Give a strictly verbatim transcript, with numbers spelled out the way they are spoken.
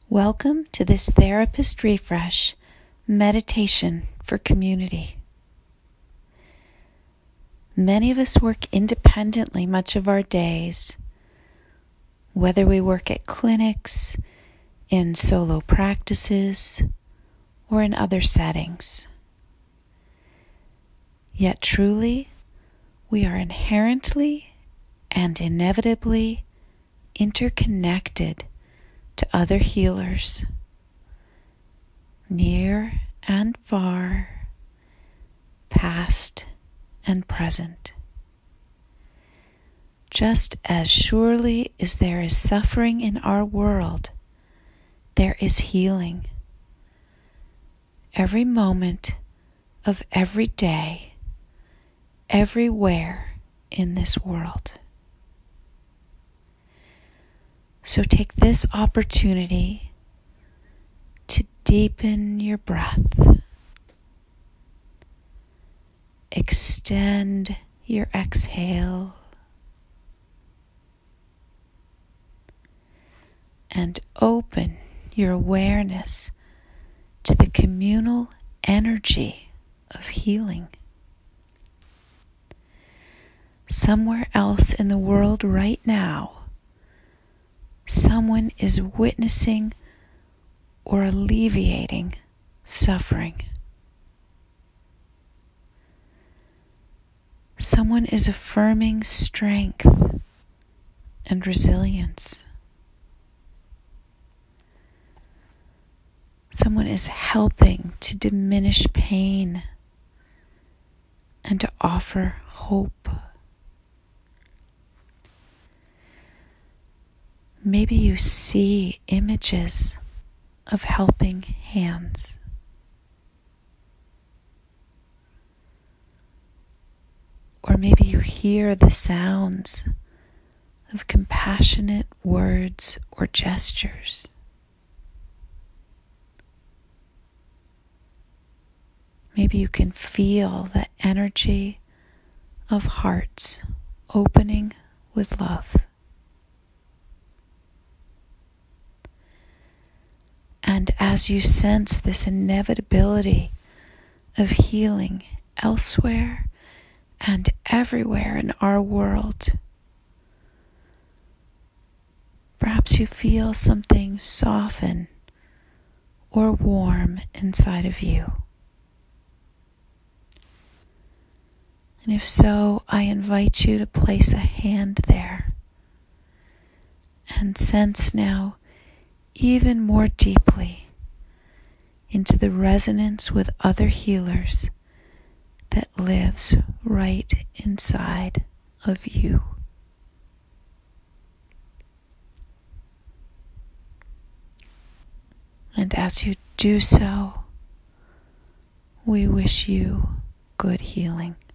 Welcome to this Therapist Refresh meditation for community. Many of us work independently much of our days, whether we work at clinics, in solo practices, or in other settings. Yet truly, we are inherently and inevitably interconnected to other healers, near and far, past and present. Just as surely as there is suffering in our world, there is healing. Every moment of every day, everywhere in this world. So take this opportunity to deepen your breath. Extend your exhale. And open your awareness to the communal energy of healing. Somewhere else in the world right now, someone is witnessing or alleviating suffering. Someone is affirming strength and resilience. Someone is helping to diminish pain and to offer hope. Maybe you see images of helping hands. Or maybe you hear the sounds of compassionate words or gestures. Maybe you can feel the energy of hearts opening with love. And as you sense this inevitability of healing elsewhere and everywhere in our world, perhaps you feel something soften or warm inside of you. And if so, I invite you to place a hand there and sense now even more deeply into the resonance with other healers that lives right inside of you. And as you do so, we wish you good healing.